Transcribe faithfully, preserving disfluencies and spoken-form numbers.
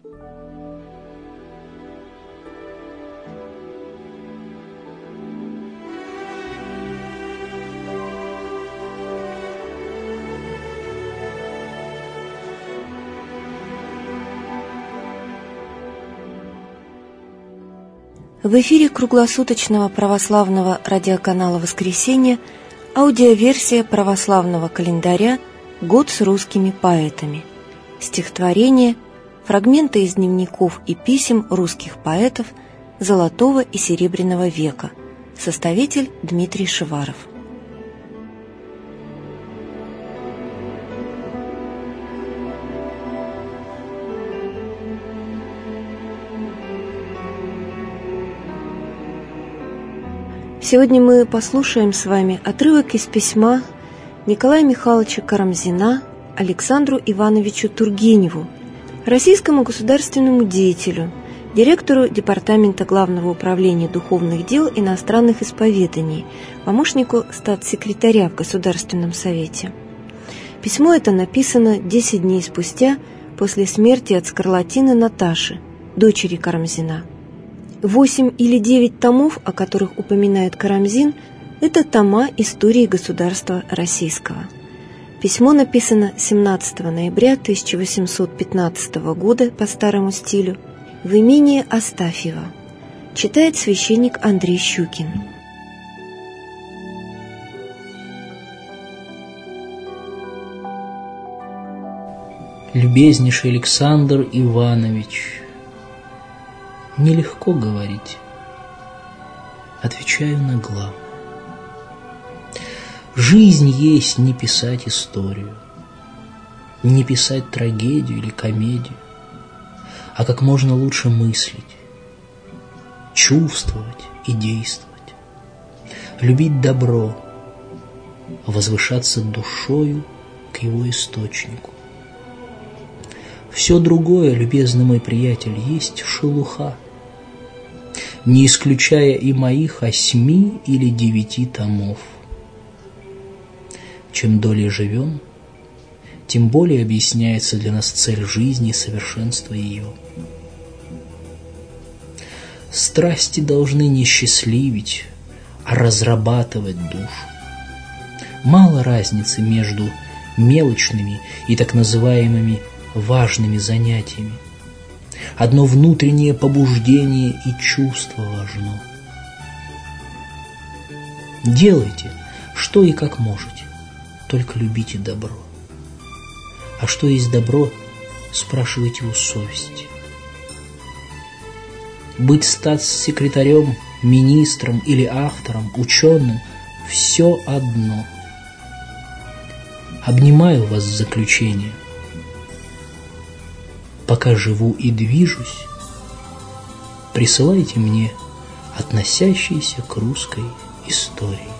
В эфире круглосуточного православного радиоканала «Воскресенье» аудиоверсия православного календаря «Год с русскими поэтами». Стихотворения, фрагменты из дневников и писем русских поэтов Золотого и Серебряного века. Составитель Дмитрий Шиваров. Сегодня мы послушаем с вами отрывок из письма Николая Михайловича Карамзина Александру Ивановичу Тургеневу, российскому государственному деятелю, директору Департамента Главного управления духовных дел иностранных исповеданий, помощнику статс-секретаря в Государственном совете. Письмо это написано десять дней спустя после смерти от скарлатины Наташи, дочери Карамзина. Восемь или девять томов, о которых упоминает Карамзин, это тома истории государства российского. Письмо написано семнадцатого ноября тысяча восемьсот пятнадцатого года по старому стилю в имении Астафьева. Читает священник Андрей Щукин. Любезнейший Александр Иванович, нелегко говорить. Отвечаю нагло. Жизнь есть не писать историю, не писать трагедию или комедию, а как можно лучше мыслить, чувствовать и действовать, любить добро, возвышаться душою к его источнику. Все другое, любезный мой приятель, есть шелуха, не исключая и моих осьми или девяти томов. Чем долее живем, тем более объясняется для нас цель жизни и совершенство ее. Страсти должны не счастливить, а разрабатывать душу. Мало разницы между мелочными и так называемыми важными занятиями. Одно внутреннее побуждение и чувство важно. Делайте, что и как можете, только любите добро. А что есть добро, спрашивайте у совести. Быть статс-секретарем, министром или автором, ученым – все одно. Обнимаю вас в заключение. Пока живу и движусь, присылайте мне относящиеся к русской истории.